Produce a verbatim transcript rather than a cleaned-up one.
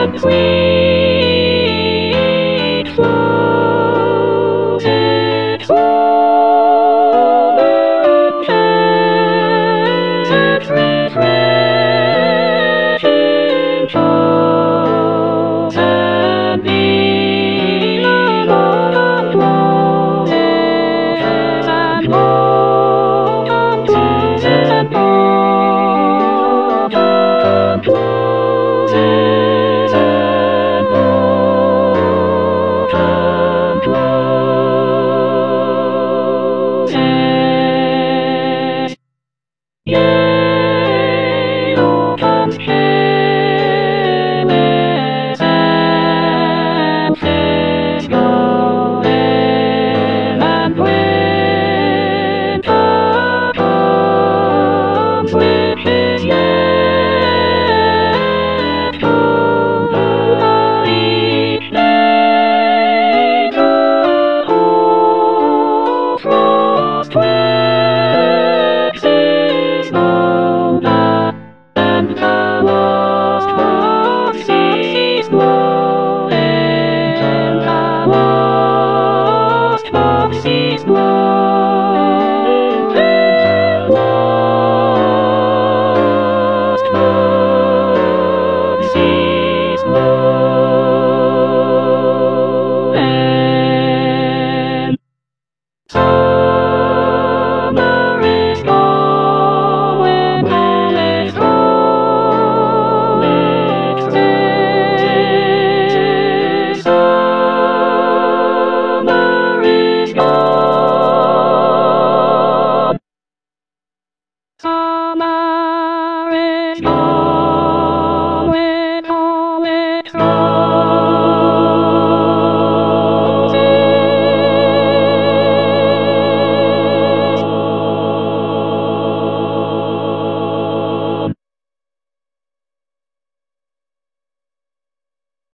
sweet flows it refreshes it refreshing flows and the autumn flows and autumn flows and autumn flows and autumn flows. Yea, autumn's careless and says go there, and winter comes with his yet colder each day. The whole frost waxes older, and the lost love ceases glowing, and the lost love ceases glowing.